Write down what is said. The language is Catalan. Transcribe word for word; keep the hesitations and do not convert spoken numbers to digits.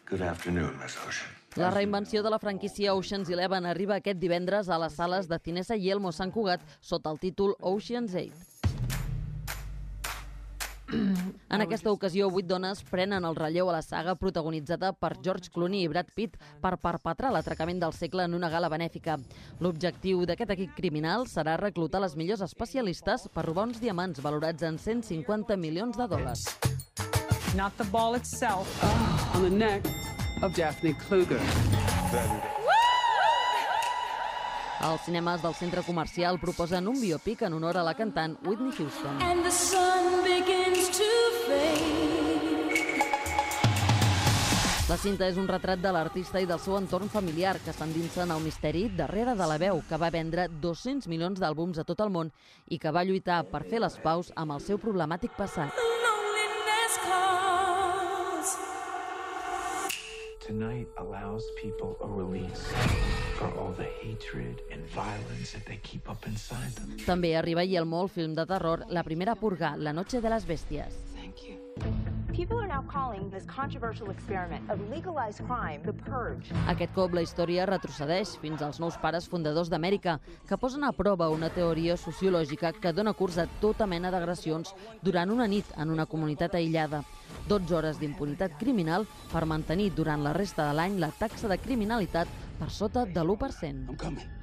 Good afternoon, Miss Ocean. La reinvenció de la franquícia Ocean's Eleven arriba aquest divendres a les sales de Cinesa i Elmo Sant Cugat sota el títol Ocean's Eight. En aquesta ocasió, vuit dones prenen el relleu a la saga protagonitzada per George Clooney i Brad Pitt per perpetrar l'atracament del segle en una gala benèfica. L'objectiu d'aquest equip criminal serà reclutar les millors especialistes per robar uns diamants valorats en cent cinquanta milions de dòlars. Not the ball itself, uh, on the neck of Daphne Kluger. Els cinemes del centre comercial proposen un biòpic en honor a la cantant Whitney Houston. And the sun begins to fade. La cinta és un retrat de l'artista i del seu entorn familiar que s'endinsa en el misteri darrere de la veu, que va vendre dos-cents milions d'àlbums a tot el món i que va lluitar per fer les paus amb el seu problemàtic passat. Loneliness calls. Tonight allows people a release for all the hatred and violence that they keep up inside them. També arriba a Yelmo el film de terror La primera purga, La noche de las bestias. Thank you. People are now calling this controversial experiment of legalized crime the purge. Aquest cop la història retrocedeix fins als nous pares fundadors d'Amèrica, que posen a prova una teoria sociològica que dona curs a tota mena d'agressions durant una nit en una comunitat aïllada. dotze hores d'impunitat criminal per mantenir durant la resta de l'any la taxa de criminalitat per sota de l'u per cent. I'm coming.